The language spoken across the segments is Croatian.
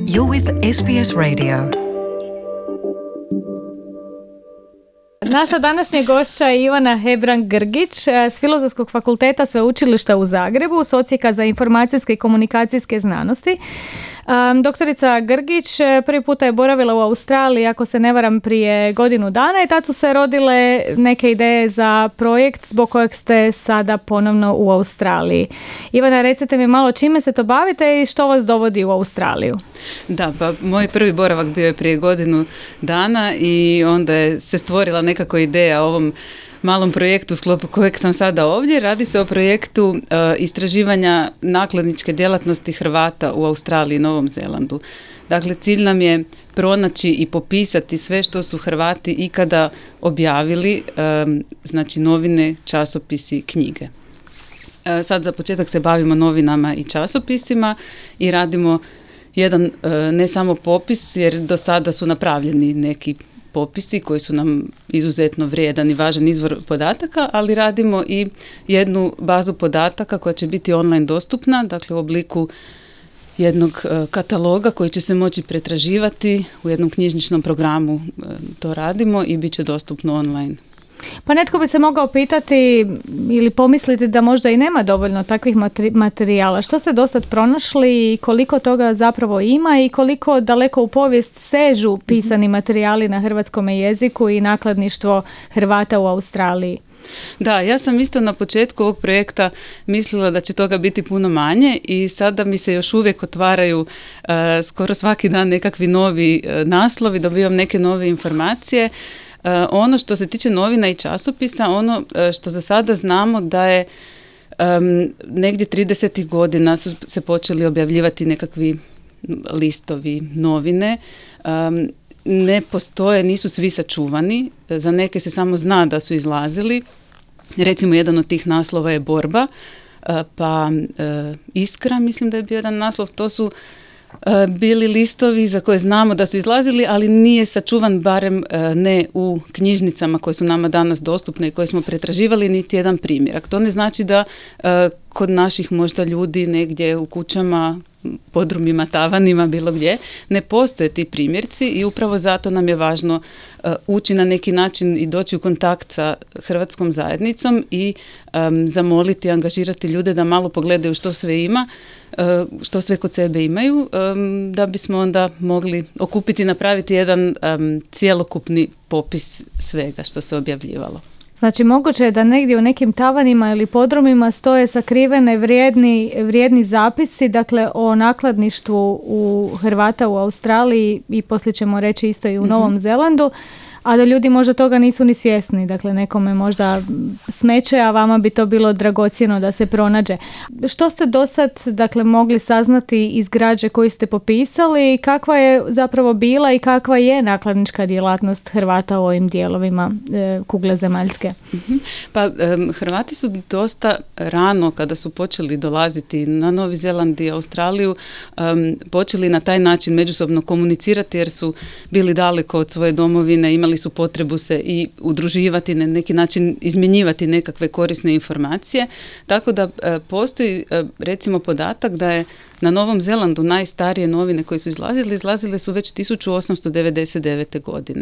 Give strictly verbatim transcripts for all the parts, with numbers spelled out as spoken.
You're with S B S Radio. Naša današnja gošća je Ivana Hebrang-Grgić s Filozofskog fakulteta Sveučilišta u Zagrebu, s Odsjeka za informacijske i komunikacijske znanosti. Um, doktorica Grgić prvi puta je boravila u Australiji, ako se ne varam, prije godinu dana i tad su se rodile neke ideje za projekt zbog kojeg ste sada ponovno u Australiji. Ivana, recite mi malo čime se to bavite i što vas dovodi u Australiju? Da, pa moj prvi boravak bio je prije godinu dana i onda je se stvorila nekako ideja o ovom malom projektu u sklopu kojeg sam sada ovdje. Radi se o projektu uh, istraživanja nakladničke djelatnosti Hrvata u Australiji i Novom Zelandu. Dakle, cilj nam je pronaći i popisati sve što su Hrvati ikada objavili, um, znači novine, časopisi, knjige. Uh, sad za početak se bavimo novinama i časopisima i radimo jedan uh, ne samo popis, jer do sada su napravljeni neki popisi koji su nam izuzetno vrijedan i važan izvor podataka, ali radimo i jednu bazu podataka koja će biti online dostupna, dakle u obliku jednog kataloga koji će se moći pretraživati u jednom knjižničnom programu. To radimo i bit će dostupno online. Pa netko bi se mogao pitati ili pomisliti da možda i nema dovoljno takvih materi- materijala. Što ste dosad pronašli i koliko toga zapravo ima i koliko daleko u povijest sežu pisani materijali na hrvatskom jeziku i nakladništvo Hrvata u Australiji? Da, ja sam isto na početku ovog projekta mislila da će toga biti puno manje i sada mi se još uvijek otvaraju uh, skoro svaki dan nekakvi novi uh, naslovi, dobivam neke nove informacije. Uh, ono što se tiče novina i časopisa, ono uh, što za sada znamo da je um, negdje tridesetih godina su se počeli objavljivati nekakvi listovi, novine. Um, ne postoje, nisu svi sačuvani, za neke se samo zna da su izlazili. Recimo jedan od tih naslova je Borba, uh, pa uh, Iskra, mislim da je bio jedan naslov, to su bili listovi za koje znamo da su izlazili, ali nije sačuvan, barem ne u knjižnicama koje su nama danas dostupne i koje smo pretraživali, niti jedan primjerak. To ne znači da kod naših možda ljudi negdje u kućama, podrumima, tavanima, bilo gdje, ne postoje ti primjerci i upravo zato nam je važno uh, ući na neki način i doći u kontakt sa hrvatskom zajednicom i um, zamoliti, angažirati ljude da malo pogledaju što sve ima, uh, što sve kod sebe imaju, um, da bismo onda mogli okupiti i napraviti jedan um, cjelokupni popis svega što se objavljivalo. Znači, moguće je da negdje u nekim tavanima ili podrumima stoje sakrivene vrijedni, vrijedni zapisi, dakle, o nakladništvu u Hrvata u Australiji i poslije ćemo reći isto i u mm-hmm. Novom Zelandu, a da ljudi možda toga nisu ni svjesni. Dakle, nekome možda smeće, a vama bi to bilo dragocjeno da se pronađe. Što ste do sad, dakle, mogli saznati iz građe koju ste popisali, kakva je zapravo bila i kakva je nakladnička djelatnost Hrvata u ovim dijelovima e, kugle zemaljske? Mm-hmm. Pa um, Hrvati su dosta rano, kada su počeli dolaziti na Novi Zeland i Australiju, um, počeli na taj način međusobno komunicirati jer su bili daleko od svoje domovine, imali su potrebu se i udruživati, na neki način izmjenjivati nekakve korisne informacije. Tako da e, postoji e, recimo podatak da je na Novom Zelandu najstarije novine koje su izlazile, izlazile su već tisuću osamsto devedeset devete. godine.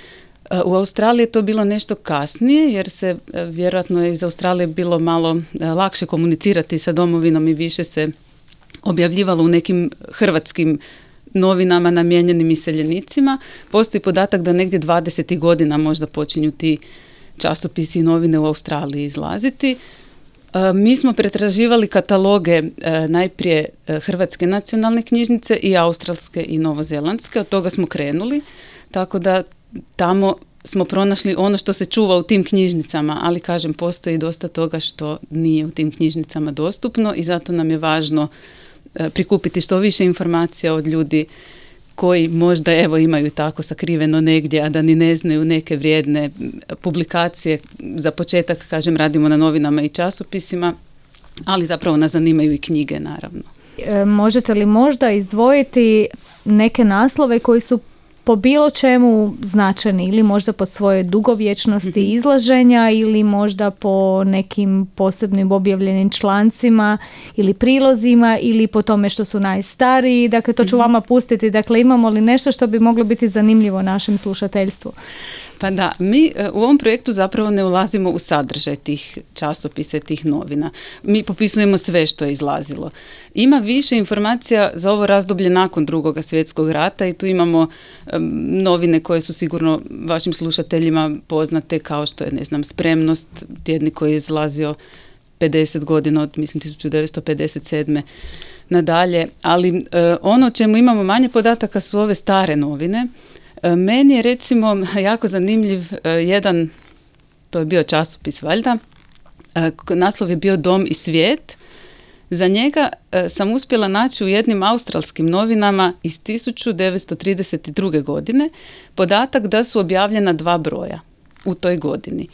E, u Australiji je to bilo nešto kasnije jer se e, vjerojatno je iz Australije bilo malo e, lakše komunicirati sa domovinom i više se objavljivalo u nekim hrvatskim novinama namijenjenim iseljenicima. Postoji podatak da negdje dvadesetih godina možda počinju ti časopisi i novine u Australiji izlaziti. E, mi smo pretraživali kataloge e, najprije e, Hrvatske nacionalne knjižnice i australske i novozelandske. Od toga smo krenuli, tako da tamo smo pronašli ono što se čuva u tim knjižnicama, ali kažem, postoji dosta toga što nije u tim knjižnicama dostupno i zato nam je važno prikupiti što više informacija od ljudi koji možda evo imaju tako sakriveno negdje, a da ni ne znaju neke vrijedne publikacije. Za početak, kažem, radimo na novinama i časopisima, ali zapravo nas zanimaju i knjige, naravno. E, možete li možda izdvojiti neke naslove koji su po bilo čemu značajni ili možda po svojoj dugovječnosti mm-hmm. izlaženja ili možda po nekim posebnim objavljenim člancima ili prilozima ili po tome što su najstariji. Dakle, to ću mm-hmm. vama pustiti. Dakle, imamo li nešto što bi moglo biti zanimljivo našem slušateljstvu? Pa da, mi u ovom projektu zapravo ne ulazimo u sadržaj tih časopisa, tih novina. Mi popisujemo sve što je izlazilo. Ima više informacija za ovo razdoblje nakon Drugog svjetskog rata i tu imamo um, novine koje su sigurno vašim slušateljima poznate, kao što je, ne znam, Spremnost, tjednik koji je izlazio pedeset godina od, mislim, tisuću devetsto pedeset sedme nadalje. Ali uh, ono o čemu imamo manje podataka su ove stare novine. Meni je recimo jako zanimljiv jedan, to je bio časopis valjda, naslov je bio Dom i svijet. Za njega sam uspjela naći u jednim australskim novinama iz tisuću devetsto trideset druge. godine podatak da su objavljena dva broja u toj godini.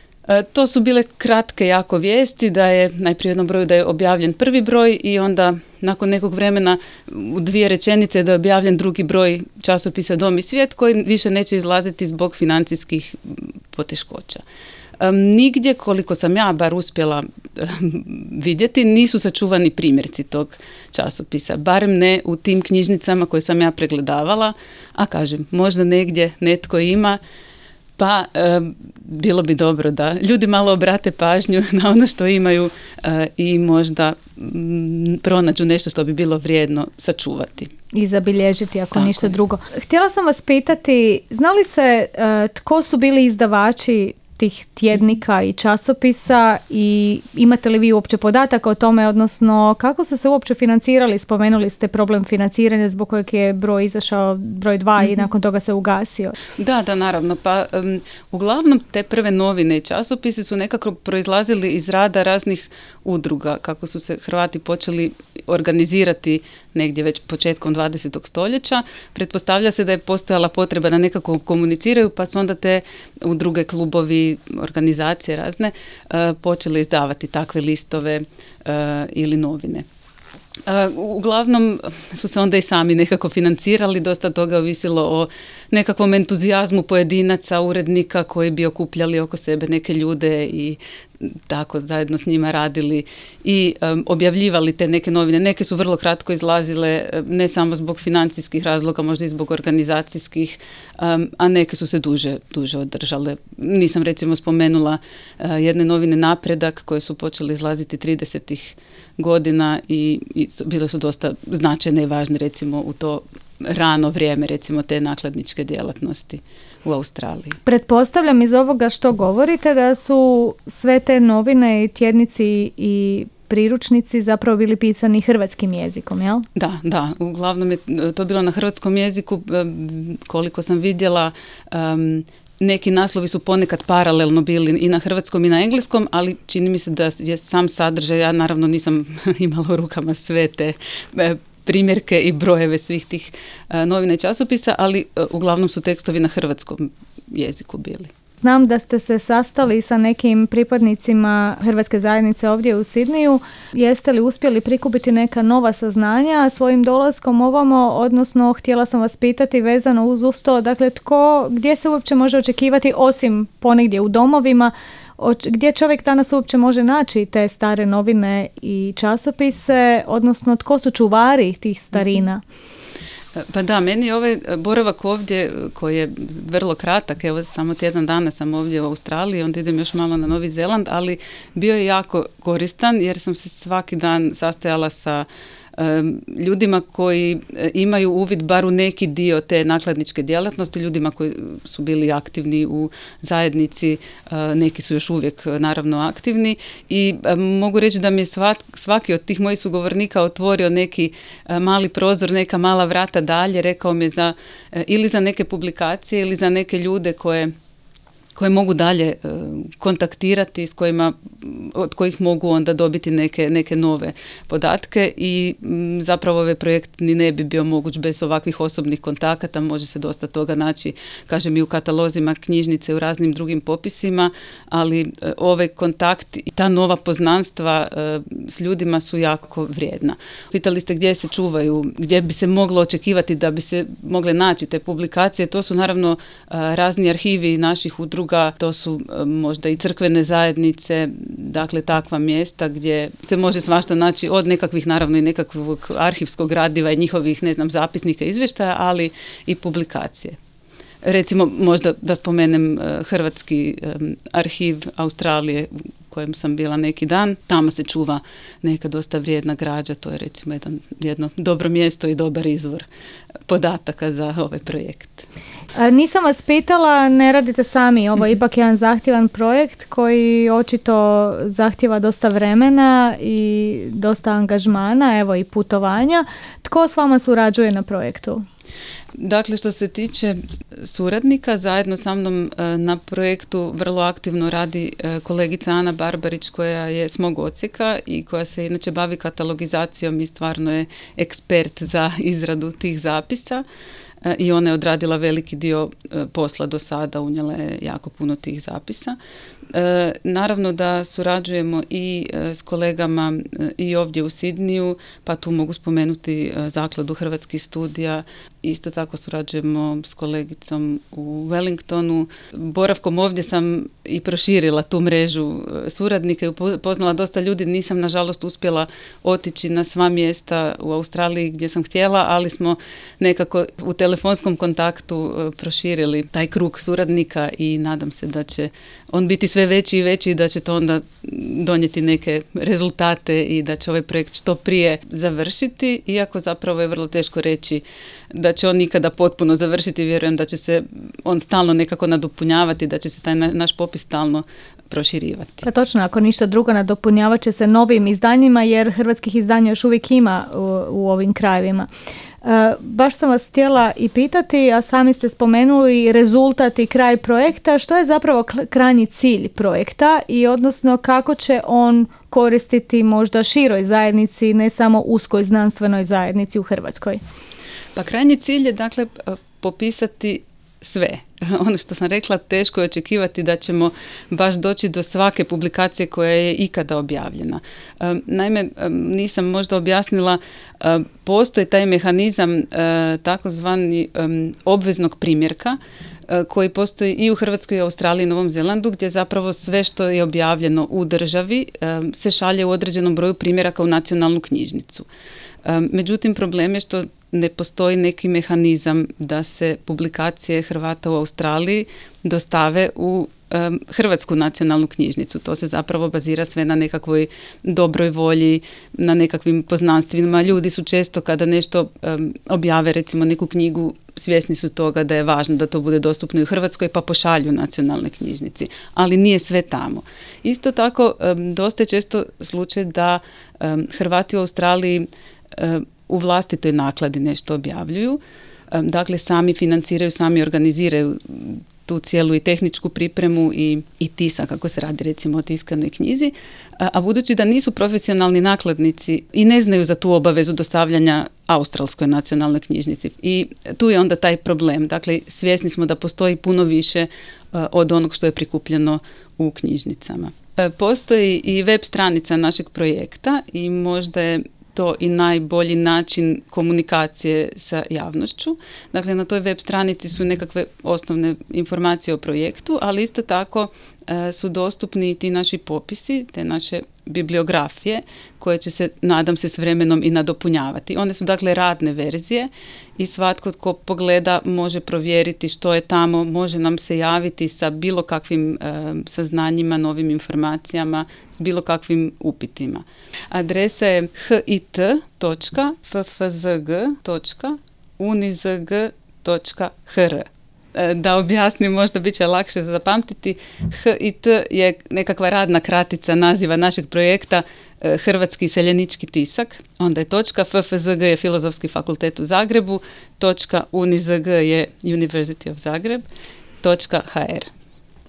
To su bile kratke jako vijesti da je najprije u jednom broju da je objavljen prvi broj i onda nakon nekog vremena u dvije rečenice da je objavljen drugi broj časopisa Dom i svijet koji više neće izlaziti zbog financijskih poteškoća. Um, nigdje, koliko sam ja bar uspjela um, vidjeti, nisu sačuvani primjerci tog časopisa, barem ne u tim knjižnicama koje sam ja pregledavala, a kažem, možda negdje netko ima. Pa e, bilo bi dobro da ljudi malo obrate pažnju na ono što imaju e, i možda m, pronađu nešto što bi bilo vrijedno sačuvati. I zabilježiti ako Tako ništa je. drugo. Htjela sam vas pitati, zna li se e, tko su bili izdavači tih tjednika i časopisa i imate li vi uopće podataka o tome, odnosno kako su se uopće financirali? Spomenuli ste problem financiranja zbog kojeg je broj izašao broj dva mm-hmm. i nakon toga se ugasio. Da, da, naravno. Pa um, uglavnom te prve novine i časopisi su nekako proizlazili iz rada raznih udruga, kako su se Hrvati počeli organizirati negdje već početkom dvadesetog stoljeća. Pretpostavlja se da je postojala potreba da nekako komuniciraju, pa su onda te udruge, klubovi, organizacije razne uh, počele izdavati takve listove uh, ili novine. Uh, uglavnom su se onda i sami nekako financirali, dosta toga ovisilo o nekakvom entuzijazmu pojedinaca, urednika koji bi okupljali oko sebe neke ljude i tako zajedno s njima radili i um, objavljivali te neke novine. Neke su vrlo kratko izlazile, ne samo zbog financijskih razloga, možda i zbog organizacijskih, um, a neke su se duže, duže održale. Nisam recimo spomenula uh, jedne novine Napredak koje su počele izlaziti tridesetih godina i, i bile su dosta značajne i važne recimo u to rano vrijeme, recimo te nakladničke djelatnosti u Australiji. Pretpostavljam iz ovoga što govorite da su sve te novine i tjednici i priručnici zapravo bili pisani hrvatskim jezikom, jel? Da, da. Uglavnom je to bilo na hrvatskom jeziku. Koliko sam vidjela, um, neki naslovi su ponekad paralelno bili i na hrvatskom i na engleskom, ali čini mi se da je sam sadržaj, ja naravno nisam imala u rukama sve te primjerke i brojeve svih tih uh, novina i časopisa, ali uh, uglavnom su tekstovi na hrvatskom jeziku bili. Znam da ste se sastali sa nekim pripadnicima hrvatske zajednice ovdje u Sidneju. Jeste li uspjeli prikupiti neka nova saznanja svojim dolaskom ovamo, odnosno htjela sam vas pitati vezano uz usto, dakle tko, gdje se uopće može očekivati osim ponegdje u domovima, gdje čovjek danas uopće može naći te stare novine i časopise, odnosno tko su čuvari tih starina? Pa da, meni je ovaj boravak ovdje koji je vrlo kratak, evo samo tjedan dana sam ovdje u Australiji, onda idem još malo na Novi Zeland, ali bio je jako koristan jer sam se svaki dan sastajala sa ljudima koji imaju uvid bar u neki dio te nakladničke djelatnosti, ljudima koji su bili aktivni u zajednici, neki su još uvijek naravno aktivni i mogu reći da mi je svaki od tih mojih sugovornika otvorio neki mali prozor, neka mala vrata dalje, rekao mi je za, ili za neke publikacije ili za neke ljude koje koje mogu dalje e, kontaktirati, s kojima, od kojih mogu onda dobiti neke, neke nove podatke i m, zapravo ovaj projekt ni ne bi bio moguć bez ovakvih osobnih kontakata. Može se dosta toga naći, kažem, i u katalozima knjižnice, u raznim drugim popisima, ali e, ovaj kontakt i ta nova poznanstva e, s ljudima su jako vrijedna. Pitali ste gdje se čuvaju, gdje bi se moglo očekivati da bi se mogle naći te publikacije. To su naravno e, razni arhivi naših udruga, to su možda i crkvene zajednice, dakle takva mjesta gdje se može svašta naći, od nekakvih naravno i nekakvog arhivskog gradiva i njihovih, ne znam, zapisnika, izvještaja, ali i publikacije. Recimo, možda da spomenem Hrvatski arhiv Australije u kojem sam bila neki dan, tamo se čuva neka dosta vrijedna građa, to je recimo jedan, jedno dobro mjesto i dobar izvor podataka za ovaj projekt. A, nisam vas pitala, ne radite sami, ovo je ipak jedan zahtjevan projekt koji očito zahtjeva dosta vremena i dosta angažmana, evo i putovanja. Tko s vama surađuje na projektu? Dakle, što se tiče suradnika, zajedno sa mnom na projektu vrlo aktivno radi kolegica Ana Barbarić, koja je s mog odsjeka i koja se inače bavi katalogizacijom i stvarno je ekspert za izradu tih zapisa. I ona je odradila veliki dio posla do sada, unijela je jako puno tih zapisa. E, naravno da surađujemo i s kolegama i ovdje u Sidniju, pa tu mogu spomenuti Zakladu hrvatskih studija. Isto tako surađujemo s kolegicom u Wellingtonu. Boravkom ovdje sam i proširila tu mrežu suradnika i upoznala dosta ljudi. Nisam, nažalost, uspjela otići na sva mjesta u Australiji gdje sam htjela, ali smo nekako u telefonskom kontaktu proširili taj krug suradnika i nadam se da će on biti sve veći i veći i da će to onda donijeti neke rezultate i da će ovaj projekt što prije završiti, iako zapravo je vrlo teško reći da će on nikada potpuno završiti. Vjerujem da će se on stalno nekako nadopunjavati, da će se taj naš popis stalno proširivati. Pa točno, ako ništa drugo, nadopunjavat će se novim izdanjima, jer hrvatskih izdanja još uvijek ima u, u ovim krajevima. Uh, baš sam vas htjela i pitati, a sami ste spomenuli rezultat i kraj projekta. Što je zapravo krajnji cilj projekta i odnosno kako će on koristiti možda široj zajednici, ne samo uskoj znanstvenoj zajednici u Hrvatskoj? Pa krajnji cilj je dakle popisati sve. Ono što sam rekla, teško je očekivati da ćemo baš doći do svake publikacije koja je ikada objavljena. Naime, nisam možda objasnila, postoji taj mehanizam takozvani obveznog primjerka koji postoji i u Hrvatskoj, i Australiji i Novom Zelandu, gdje zapravo sve što je objavljeno u državi se šalje u određenom broju primjeraka u nacionalnu knjižnicu. Međutim, problem je što ne postoji neki mehanizam da se publikacije Hrvata u Australiji dostave u um, Hrvatsku nacionalnu knjižnicu. To se zapravo bazira sve na nekakvoj dobroj volji, na nekakvim poznanstvima. Ljudi su često kada nešto um, objave, recimo neku knjigu, svjesni su toga da je važno da to bude dostupno i u Hrvatskoj, pa pošalju nacionalnoj knjižnici. Ali nije sve tamo. Isto tako, um, dosta je često slučaj da um, Hrvati u Australiji um, u vlastitoj nakladi nešto objavljuju. Dakle, sami financiraju, sami organiziraju tu cijelu i tehničku pripremu i, i tisak, kako se radi recimo o tiskanoj knjizi. A, a budući da nisu profesionalni nakladnici i ne znaju za tu obavezu dostavljanja Australskoj nacionalnoj knjižnici. I tu je onda taj problem. Dakle, svjesni smo da postoji puno više a, od onog što je prikupljeno u knjižnicama. A, postoji i web stranica našeg projekta i možda je to i najbolji način komunikacije sa javnošću. Dakle, na toj web stranici su nekakve osnovne informacije o projektu, ali isto tako e, su dostupni i ti naši popisi, te naše bibliografije, koje će se, nadam se, s vremenom i nadopunjavati. One su dakle radne verzije i svatko tko pogleda može provjeriti što je tamo, može nam se javiti sa bilo kakvim e, saznanjima, novim informacijama, s bilo kakvim upitima. Adresa je hit točka f f z g točka unizg točka h r. Da objasnim, možda bit će lakše zapamtiti. H I T je nekakva radna kratica naziva našeg projekta Hrvatski iseljenički tisak. Onda je točka, F F Z G je Filozofski fakultet u Zagrebu, točka unizg je University of Zagreb, točka h r.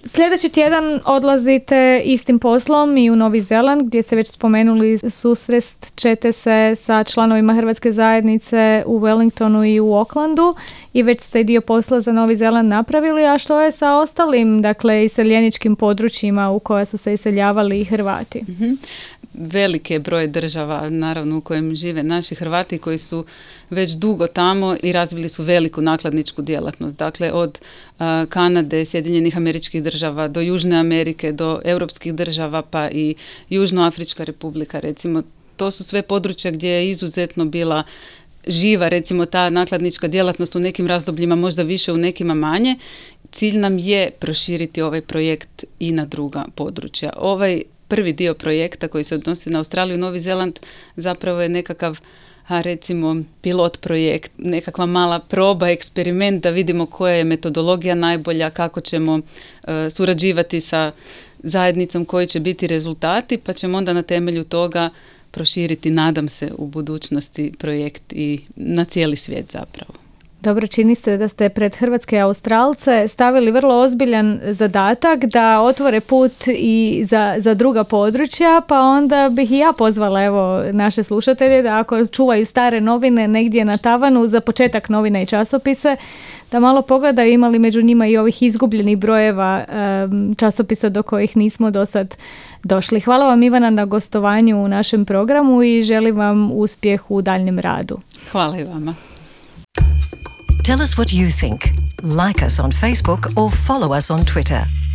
Sljedeći tjedan odlazite istim poslom i u Novi Zeland, gdje se već spomenuli, susrest ćete se sa članovima Hrvatske zajednice u Wellingtonu i u Aucklandu i već ste dio posla za Novi Zeland napravili, a što je sa ostalim, dakle, iseljeničkim područjima u koja su se iseljavali i Hrvati? Mm-hmm. Veliki je broj država, naravno, u kojem žive naši Hrvati koji su već dugo tamo i razvili su veliku nakladničku djelatnost. Dakle, od uh, Kanade, Sjedinjenih Američkih Država do Južne Amerike, do europskih država, pa i Južnoafrička Republika, recimo. To su sve područja gdje je izuzetno bila živa, recimo, ta nakladnička djelatnost u nekim razdobljima, možda više, u nekima manje. Cilj nam je proširiti ovaj projekt i na druga područja. Ovaj prvi dio projekta koji se odnosi na Australiju i Novi Zeland zapravo je nekakav, a recimo, pilot projekt, nekakva mala proba, eksperiment da vidimo koja je metodologija najbolja, kako ćemo uh, surađivati sa zajednicom, koji će biti rezultati, pa ćemo onda na temelju toga proširiti, nadam se, u budućnosti projekt i na cijeli svijet zapravo. Dobro, čini se da ste pred hrvatske Australce stavili vrlo ozbiljan zadatak da otvore put i za, za druga područja, pa onda bih i ja pozvala, evo, naše slušatelje da ako čuvaju stare novine negdje na tavanu, za početak novine i časopise, da malo pogledaju imali među njima i ovih izgubljenih brojeva um, časopisa do kojih nismo do sad došli. Hvala vam, Ivana, na gostovanju u našem programu i želim vam uspjeh u daljnjem radu. Hvala i vama. Tell us what you think. Like us on Facebook or follow us on Twitter.